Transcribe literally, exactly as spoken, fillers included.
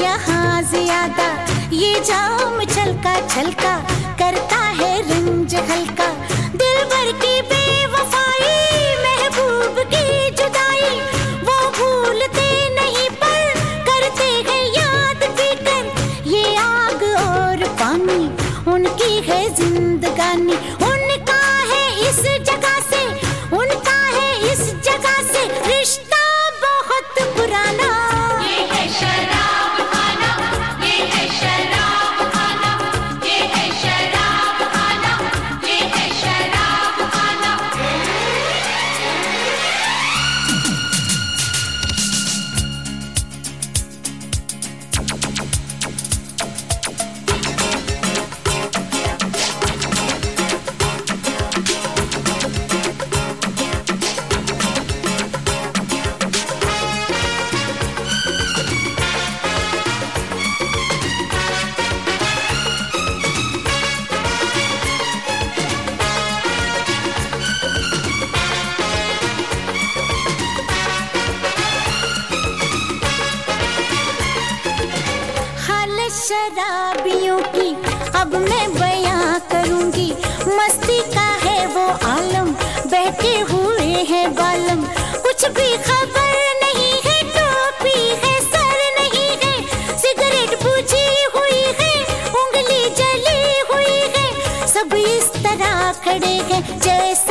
यहाँ ज्यादा ये जाम छलका छलका करता है रंज हल्का। दिल भर की बेवफाई महबूब की जुदाई वो भूलते नहीं पर करते हैं याद पीकर। ये आग और पानी उनकी है जिंदगानी, उनका है इस जगह से, उनका है इस जगह से रिश्ता बहुत पुराना। ये है शराब खाना, ये है शराब खाना, ये है शराब खाना, ये है शराब खाना। शराबियों की अब मैं बयां करूंगी, मस्ती का है वो आलम, बहके हुए हैं बालम। कुछ भी खबर नहीं है, टोपी है सर नहीं है, सिगरेट बुझी हुई है, उंगली जली हुई है, सब इस तरह खड़े हैं जैसे